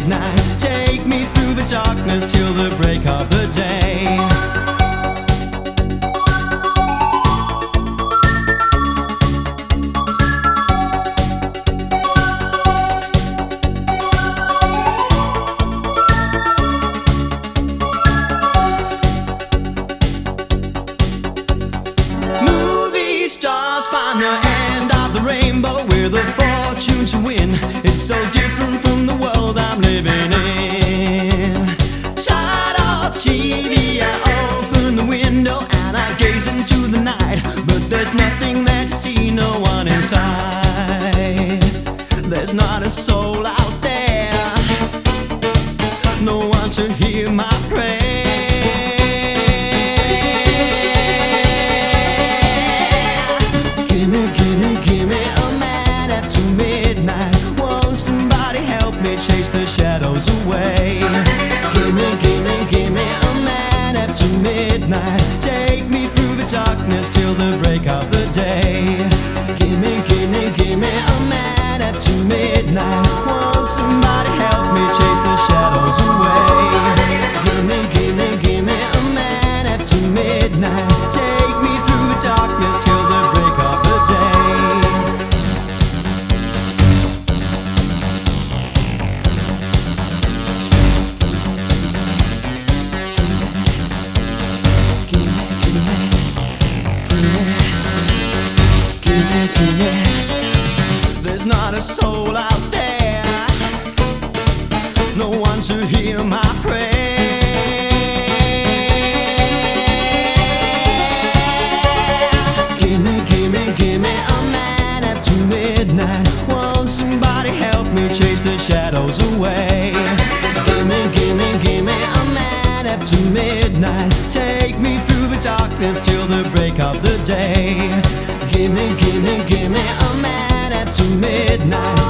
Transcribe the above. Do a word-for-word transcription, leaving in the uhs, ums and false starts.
midnight. Take me through the darkness till the break of the day. Stars find the end of the rainbow with a fortune to win. It's so different from the world I'm living in. Shut off T V, I open the window and I gaze into the night. But there's nothing there to see, no one inside. There's not a soul out there, no one to hear my prayer. Chase the shadows away. Give me, give me, give me a man after midnight. Take me through the darkness till the break of the day. Give me, give me, give me a man after midnight. Won't somebody help me chase the shadows away? Give me, give me, give me a man after midnight. Take me through the darkness till the break of the day. There's not a soul out there, no one to hear my prayer. Give me, give me, give me a man after midnight. Won't somebody help me chase the shadows away? Give me, give me, give me a man after midnight. Take me through the darkness till the break of the day. Give me, give me, give me a man after midnight.